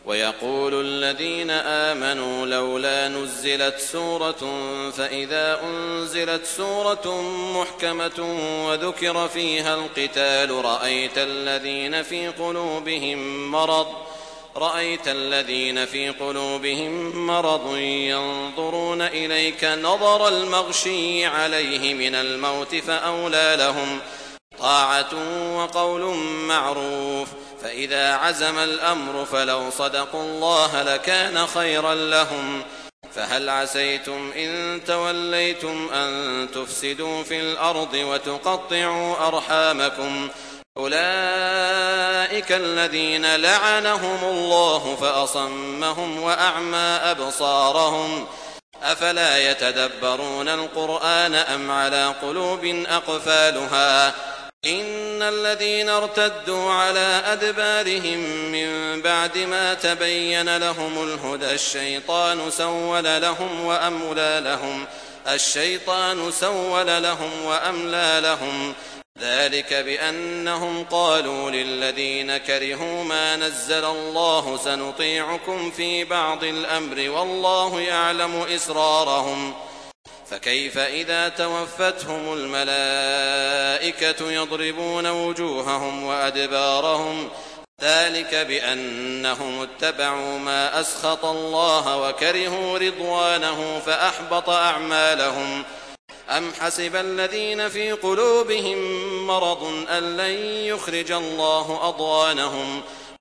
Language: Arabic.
ويقول الذين آمنوا لولا نزلت سورة فإذا أنزلت سورة محكمة وذكر فيها القتال رأيت الذين في قلوبهم مرض ينظرون إليك نظر المغشي عليه من الموت فأولى لهم طاعة وقول معروف فإذا عزم الأمر فلو صدقوا الله لكان خيرا لهم فهل عسيتم إن توليتم أن تفسدوا في الأرض وتقطعوا أرحامكم أولئك الذين لعنهم الله فأصمهم وأعمى أبصارهم أفلا يتدبرون القرآن أم على قلوب أقفالها إن الذين ارتدوا على أدبارهم من بعد ما تبين لهم الهدى الشيطان سول لهم وأملى لهم ذلك بأنهم قالوا للذين كرهوا ما نزل الله سنطيعكم في بعض الأمر والله يعلم إسرارهم فكيف إذا توفتهم الملائكة يضربون وجوههم وأدبارهم ذلك بأنهم اتبعوا ما أسخط الله وكرهوا رضوانه فأحبط أعمالهم أم حسب الذين في قلوبهم مرض أن لن يخرج الله أضغانهم